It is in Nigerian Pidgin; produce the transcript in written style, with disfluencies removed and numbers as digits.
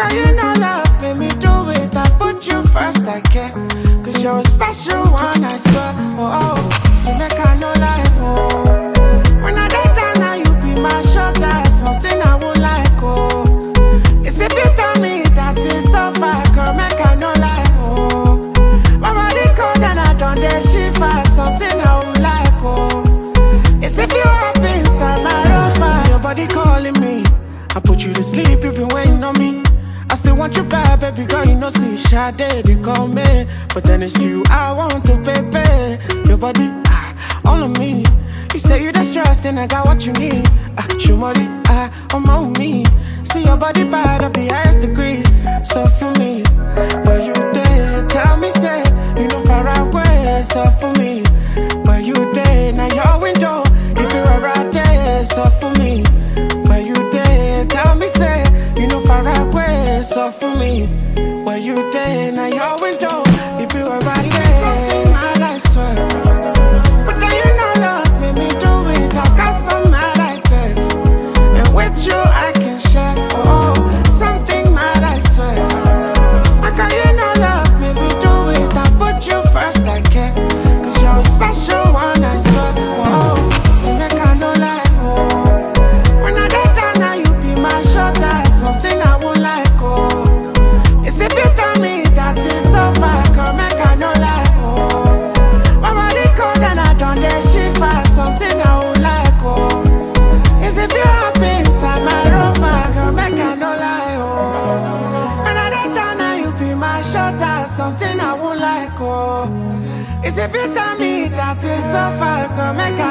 can you not love? Make me do it. I put you first, I care. Cause you're a special one, I swear. Oh, oh. So make I no lie, oh. When I die down now, you be my shoulder. Something I won't like, oh. It's if you tell me that it's so far, girl, make I no lie, oh. My body cold and I don't dare shiver. Something I won't like, oh. It's if you happy inside my rover. See your body calling me. I put you to sleep, you've been waiting on me. I still want you back, baby girl, you know, see Sade, they call me. But then it's you I want to, baby. Your body, all of me. You say you the stressed and I got what you need. Show money, I'm on me. See your body bad of the highest degree. So for me, but you did tell me, say, you know far away. So for me, but you did, now your window, you be right there. So for me, but you did tell me, say, you know far away. So for me, but you did, now your window, you be right there. Something mad, I swear. But then you know love made me do it. I got some mad like this, and with you I can share. Oh, something mad, I swear. How can you know love made me do it? I put you first, I care. Cause you're a special one, I swear. Oh, so make I no lie, oh. When I die down now, you be my shoulder. Something I won't like, oh. It's if you tell me that it's so far, girl, make I no lie, oh. My body cold and I don't dare shiver. Something I won't like, oh. It's if you happy inside my rover, girl, make I no lie, oh. When I die down now, you be my shoulder. Something I won't like, oh. It's if you tell me that it's so far, girl, make I